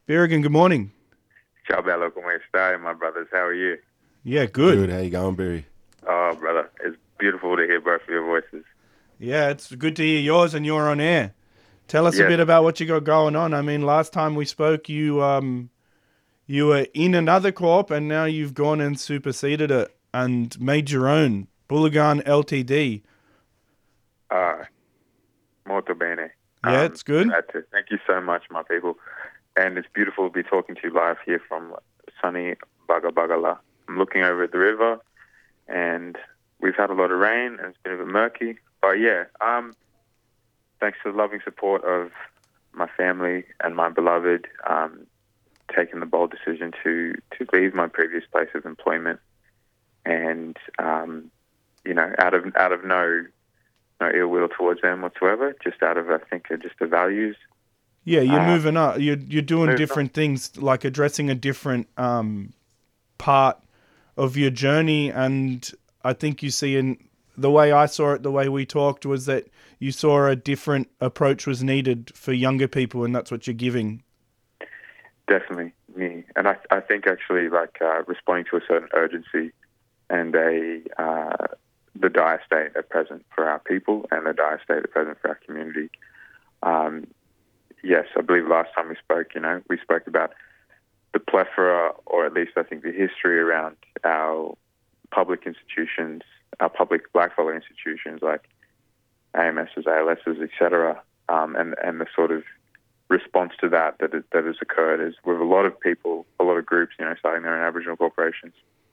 Berrigan, good morning. Ciao bello, come stai, my brothers? How are you? Yeah, good. Good. How you going, Barry? Oh, brother, it's beautiful to hear both of your voices. Yeah, it's good to hear yours and you're on air. Tell us a Yes, bit about what you got going on. I mean, last time we spoke, you were in another corp and now you've gone and superseded it and made your own Bulligan Ltd. uh, molto bene. Yeah, it's good. Glad to. Thank you so much, my people. And it's beautiful to be talking to you live here from sunny Bagala. I'm looking over at the river, and we've had a lot of rain, and it's been a bit murky. But yeah, thanks to the loving support of my family and my beloved, taking the bold decision to leave my previous place of employment, and out of no ill will towards them whatsoever, just out of I think just the values. Yeah, you're Uh, moving up. You're doing Moving on. different things, like addressing a different part of your journey. And I think you see in the way I saw it, the way we talked, was that you saw a different approach was needed for younger people, and that's what you're giving. Definitely me, and I think actually responding to a certain urgency and the dire state at present for our people and the dire state at present for our community. Um, yes, I believe last time we spoke, we spoke about the plethora, or at least I think the history around our public institutions, our public blackfellow institutions like AMSs, ALSs, etc., and the sort of response to that has occurred is with a lot of people, a lot of groups, starting their own Aboriginal corporations.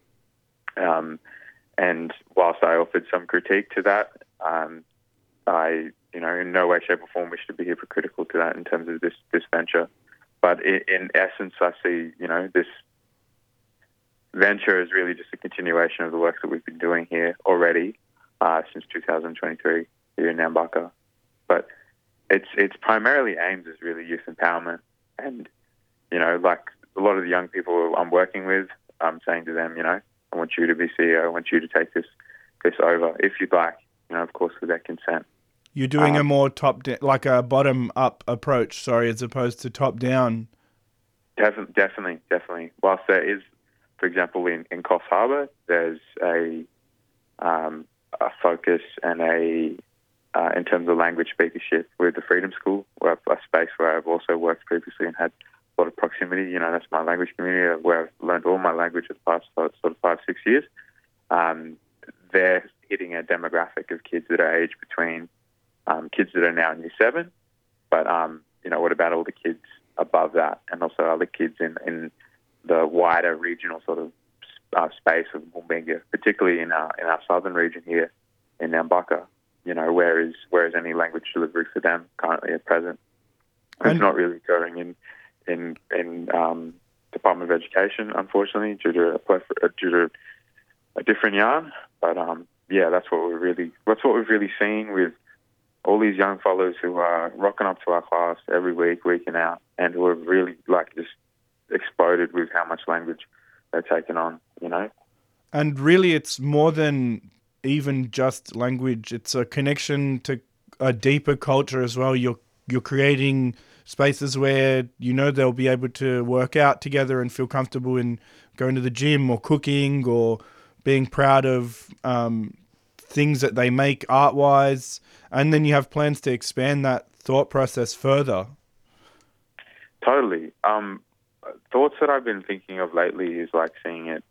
And whilst I offered some critique to that, I, in no way, shape, or form wish to be hypocritical to that in terms of this venture. But in essence, I see, this venture is really just a continuation of the work that we've been doing here already since 2023 here in Nambucca. But it's primarily aimed as really youth empowerment, and like a lot of the young people I'm working with, I'm saying to them, I want you to be CEO. I want you to take this over if you'd like, of course with their consent. You're doing a more like a bottom up approach, sorry, as opposed to top down. Definitely. Whilst there is, for example, in Coffs Harbour, there's a focus and in terms of language speakership with the Freedom School, a space where I've also worked previously and had a lot of proximity. That's my language community where I've learned all my language for the past sort of 5-6 years. They're hitting a demographic of kids that are aged between kids that are now in year 7, but what about all the kids above that, and also other kids in the wider regional sort of space of Mumbenga, particularly in our southern region here in Nambucca. Where is any language delivery for them currently at present? It's not really occurring in Department of Education, unfortunately, due to a different yarn. But that's what we've really seen with all these young fellows who are rocking up to our class every week in out, and who are really just exploded with how much language they're taking on. And really, it's more than even just language. It's a connection to a deeper culture as well. You're creating spaces where they'll be able to work out together and feel comfortable in going to the gym or cooking or being proud of things that they make art-wise. And then you have plans to expand that thought process further. Totally. Thoughts that I've been thinking of lately is seeing it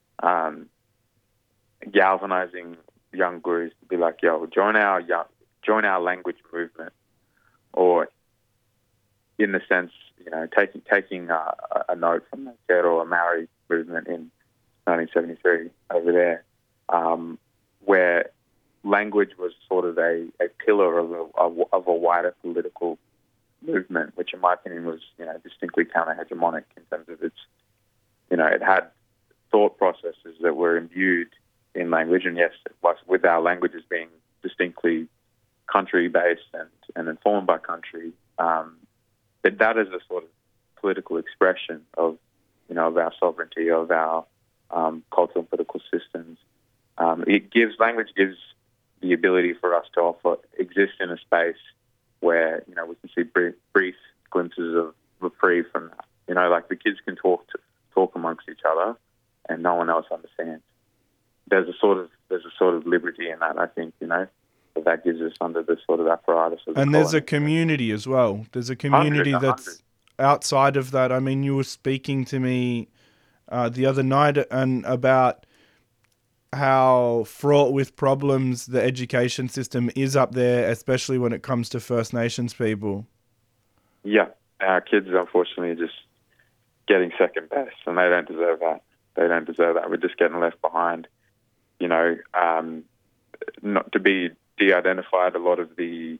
galvanizing young gurus to be like, yo, join our language movement, or in the sense, taking a note from the Kero or Maori movement in 1973 over there, where language was sort of a pillar of a wider political movement, which in my opinion was, distinctly counter-hegemonic in terms of its, it had thought processes that were imbued in language, and yes, with our languages being distinctly country-based and informed by country, that is a sort of political expression of, of our sovereignty, of our cultural and political systems. Language gives the ability for us to exist in a space where, we can see brief glimpses of reprieve from You know, like the kids can talk amongst each other, and no one else understands. There's a sort of liberty in that, I think. You know, that gives us under the sort of apparatus of the And there's a colony. community as well. There's a 100, community 100. that's outside of that. I mean, you were speaking to me the other night and about how fraught with problems the education system is up there, especially when it comes to First Nations people. Yeah, our kids unfortunately are just getting second best, and they don't deserve that. They don't deserve that. We're just getting left behind. You know, not to be de-identified. A lot of the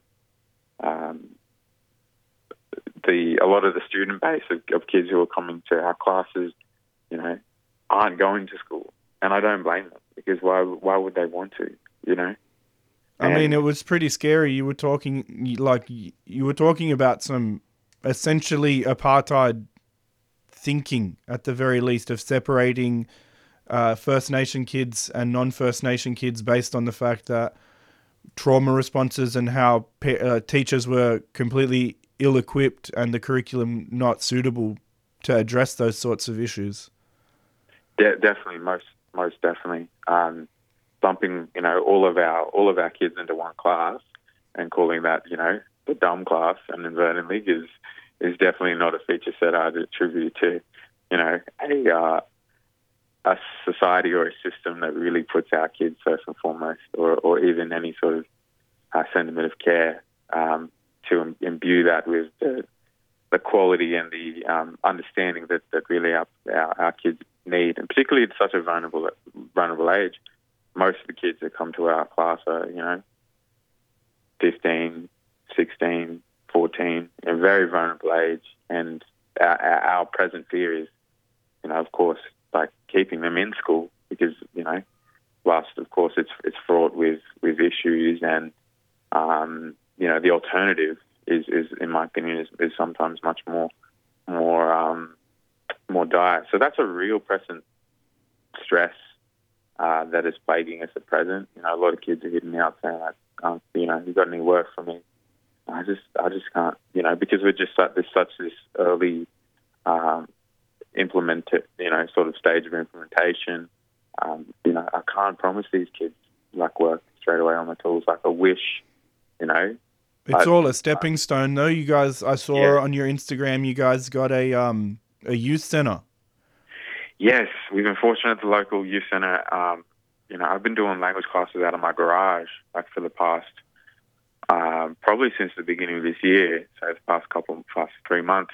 student base of kids who are coming to our classes, you know, aren't going to school, and I don't blame them, because why would they want to? You know. I mean, it was pretty scary. You were talking about some essentially apartheid thinking, at the very least, of separating First Nation kids and non-First Nation kids based on the fact that trauma responses and how teachers were completely ill-equipped and the curriculum not suitable to address those sorts of issues. Definitely, most definitely. Lumping, you know, all of our kids into one class and calling that, you know, the dumb class, and inadvertently is definitely not a feature set I'd attribute to, you know, a society or a system that really puts our kids first and foremost, or even any sort of sentiment of care, to imbue that with the quality and the understanding that really our kids need, and particularly at such a vulnerable age. Most of the kids that come to our class are, you know, 15, 16, 14, a very vulnerable age, and our present fear is, you know, of course, like keeping them in school, because, you know, whilst of course it's fraught with issues, and you know, the alternative is in my opinion is sometimes much more dire. So that's a real present stress that is plaguing us at present. You know, a lot of kids are hitting me up saying, like, you know, you got any work for me? I just can't, you know, because we're just there's such this early sort of stage of implementation. You know, I can't promise these kids like work straight away on the tools. Like I wish, you know. It's all a stepping stone, though. You guys, I saw on your Instagram, you guys got a youth center. Yes, we've been fortunate at the local youth center. You know, I've been doing language classes out of my garage, like for the past, probably since the beginning of this year. So the past 3 months,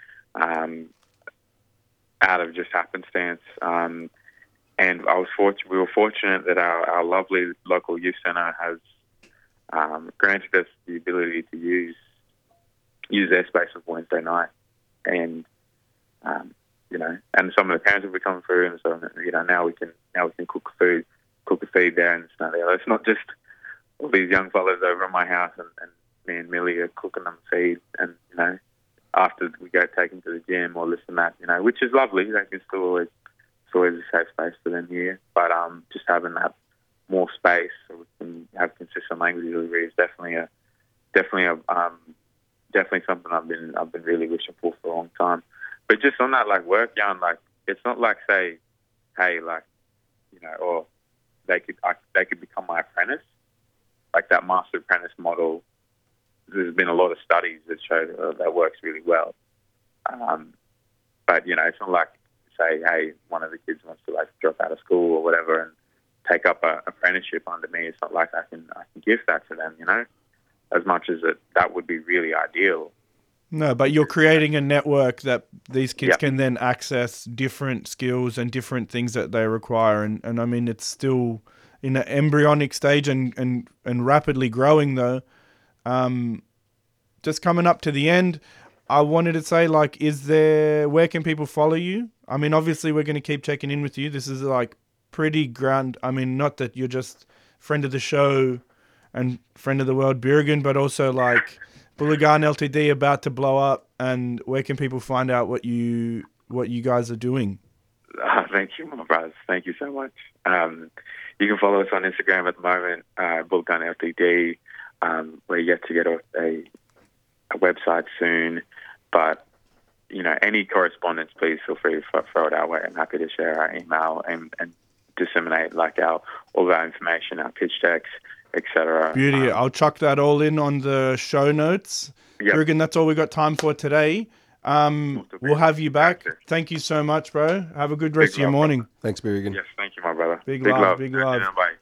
out of just happenstance. And we were fortunate that our lovely local youth center has granted us the ability to use their space on Wednesday night, and you know, and some of the parents will be coming through, and so, you know, now we can cook a feed there, and it's not just all these young fellas over at my house, and me and Millie are cooking them feed, and, you know, after we go take them to the gym or this and that, you know, which is lovely. They can it's always a safe space for them here, but just having that more space so we can have consistent language delivery is definitely something I've been really wishing for a long time. But just on that, like, work yarn, like, it's not like, say, hey, like, you know, or they could become my apprentice, like that master apprentice model. There's been a lot of studies that show that works really well. But, you know, it's not like, say, hey, one of the kids wants to, like, drop out of school or whatever and take up an apprenticeship under me. It's not like I can give that to them, you know, as much as that would be really ideal. No, but you're creating a network that these kids can then access different skills and different things that they require. And I mean, it's still in an embryonic stage and rapidly growing, though. Just coming up to the end, I wanted to say, like, where can people follow you? I mean, obviously, we're going to keep checking in with you. This is, like, pretty grand. I mean, not that you're just friend of the show and friend of the world, Birrigan, but also, like, Bullagarn Ltd about to blow up, and where can people find out what you guys are doing? Thank you, my brothers. Thank you so much. You can follow us on Instagram at the moment, Bullagarn Ltd. We're yet to get a website soon, but any correspondence, please feel free to throw it our way. I'm happy to share our email and disseminate all our information, our pitch decks, etc. Beauty. I'll chuck that all in on the show notes. Yep. Jurgen, that's all we got time for today. We'll have you back. Thank you so much, bro. Have a good rest of your morning. Thanks, Berrigan. Yes, thank you, my brother. Big love. Bye.